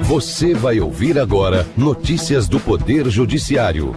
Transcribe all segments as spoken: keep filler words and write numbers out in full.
Você vai ouvir agora notícias do Poder Judiciário.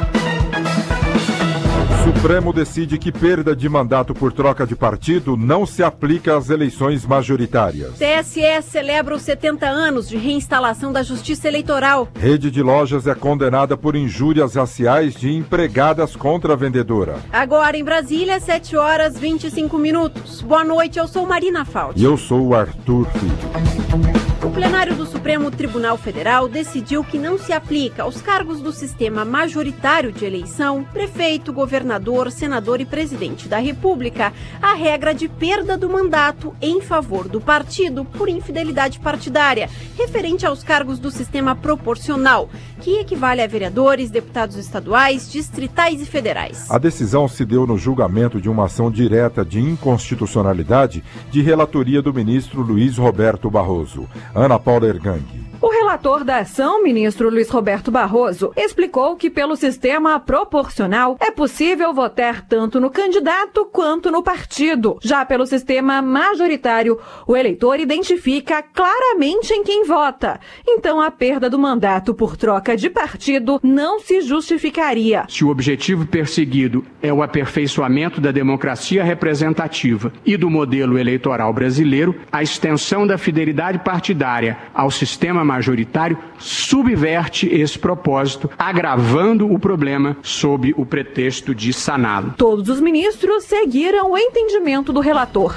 Supremo decide que perda de mandato por troca de partido não se aplica às eleições majoritárias. T S E celebra os setenta anos de reinstalação da Justiça Eleitoral. Rede de lojas é condenada por injúrias raciais de empregadas contra a vendedora. Agora em Brasília, sete horas e vinte e cinco minutos. Boa noite, eu sou Marina Falti. E eu sou o Arthur Filho. O plenário do Supremo Tribunal Federal decidiu que não se aplica aos cargos do sistema majoritário de eleição, prefeito, governador, senador e presidente da República, a regra de perda do mandato em favor do partido por infidelidade partidária, referente aos cargos do sistema proporcional, que equivale a vereadores, deputados estaduais, distritais e federais. A decisão se deu no julgamento de uma ação direta de inconstitucionalidade de relatoria do ministro Luiz Roberto Barroso. Ana Paula Ergang. O relator da ação, ministro Luiz Roberto Barroso, explicou que pelo sistema proporcional é possível votar tanto no candidato quanto no partido. Já pelo sistema majoritário, o eleitor identifica claramente em quem vota. Então a perda do mandato por troca de partido não se justificaria. Se o objetivo perseguido é o aperfeiçoamento da democracia representativa e do modelo eleitoral brasileiro, a extensão da fidelidade partidária ao sistema majoritário subverte esse propósito, agravando o problema sob o pretexto de saná-lo. Todos os ministros seguiram o entendimento do relator.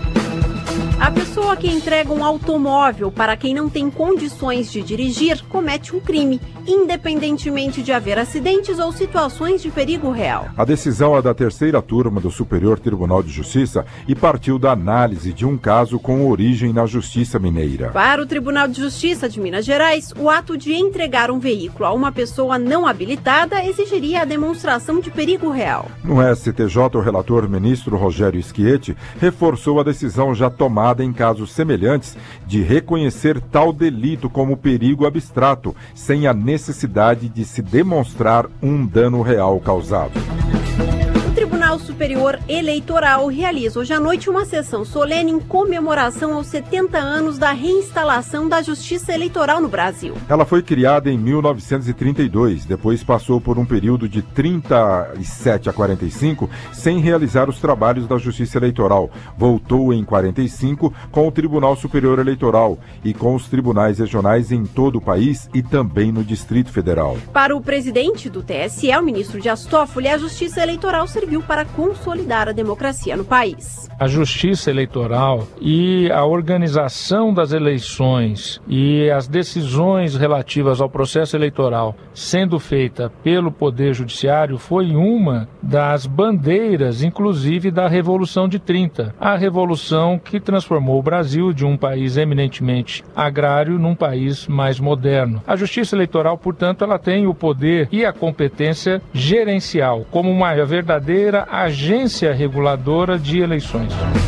A pessoa que entrega um automóvel para quem não tem condições de dirigir comete um crime, independentemente de haver acidentes ou situações de perigo real. A decisão é da terceira turma do Superior Tribunal de Justiça e partiu da análise de um caso com origem na Justiça Mineira. Para o Tribunal de Justiça de Minas Gerais, o ato de entregar um veículo a uma pessoa não habilitada exigiria a demonstração de perigo real. No S T J, o relator ministro Rogério Schietti reforçou a decisão já tomada em casos semelhantes de reconhecer tal delito como perigo abstrato, sem a necessidade de se demonstrar um dano real causado. O Tribunal Superior Eleitoral realiza hoje à noite uma sessão solene em comemoração aos setenta anos da reinstalação da Justiça Eleitoral no Brasil. Ela foi criada em mil novecentos e trinta e dois, depois passou por um período de trinta e sete a quarenta e cinco sem realizar os trabalhos da Justiça Eleitoral. Voltou em quarenta e cinco com o Tribunal Superior Eleitoral e com os tribunais regionais em todo o país e também no Distrito Federal. Para o presidente do T S E, o ministro Dias Toffoli, a Justiça Eleitoral serviu para consolidar a democracia no país. A Justiça Eleitoral e a organização das eleições e as decisões relativas ao processo eleitoral sendo feita pelo Poder Judiciário foi uma das bandeiras, inclusive, da Revolução de trinta. A revolução que transformou o Brasil de um país eminentemente agrário num país mais moderno. A Justiça Eleitoral, portanto, ela tem o poder e a competência gerencial como uma verdadeira agência reguladora de eleições.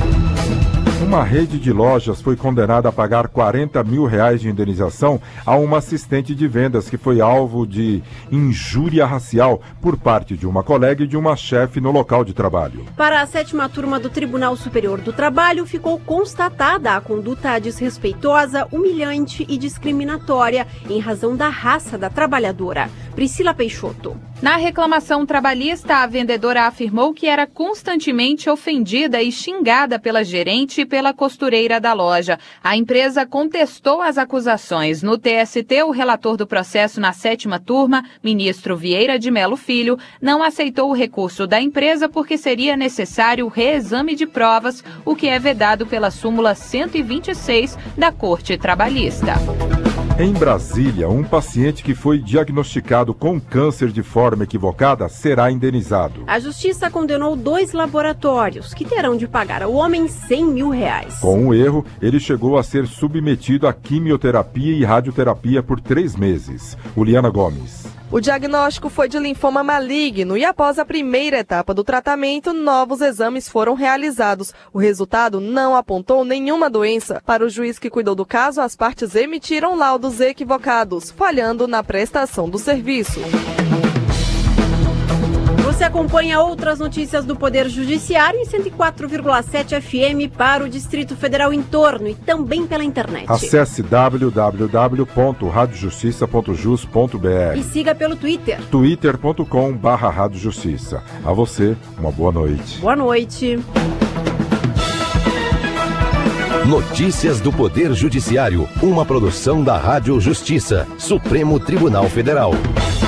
Uma rede de lojas foi condenada a pagar quarenta mil reais de indenização a uma assistente de vendas que foi alvo de injúria racial por parte de uma colega e de uma chefe no local de trabalho. Para a sétima turma do Tribunal Superior do Trabalho, ficou constatada a conduta desrespeitosa, humilhante e discriminatória em razão da raça da trabalhadora. Priscila Peixoto. Na reclamação trabalhista, a vendedora afirmou que era constantemente ofendida e xingada pela gerente e pela costureira da loja. A empresa contestou as acusações. No T S T, o relator do processo na sétima turma, ministro Vieira de Melo Filho, não aceitou o recurso da empresa porque seria necessário o reexame de provas, o que é vedado pela súmula cento e vinte e seis da Corte Trabalhista. Em Brasília, um paciente que foi diagnosticado com câncer de forma equivocada será indenizado. A Justiça condenou dois laboratórios que terão de pagar ao homem cem mil reais. Com o erro, ele chegou a ser submetido a quimioterapia e radioterapia por três meses. Uliana Gomes. O diagnóstico foi de linfoma maligno e após a primeira etapa do tratamento, novos exames foram realizados. O resultado não apontou nenhuma doença. Para o juiz que cuidou do caso, as partes emitiram laudos equivocados, falhando na prestação do serviço. Você acompanha outras notícias do Poder Judiciário em cento e quatro vírgula sete F M para o Distrito Federal em torno e também pela internet. Acesse w w w ponto rádio justiça ponto jus ponto b r e siga pelo Twitter. twitter ponto com barra rádio justiça. A você, uma boa noite. Boa noite. Notícias do Poder Judiciário, uma produção da Rádio Justiça, Supremo Tribunal Federal.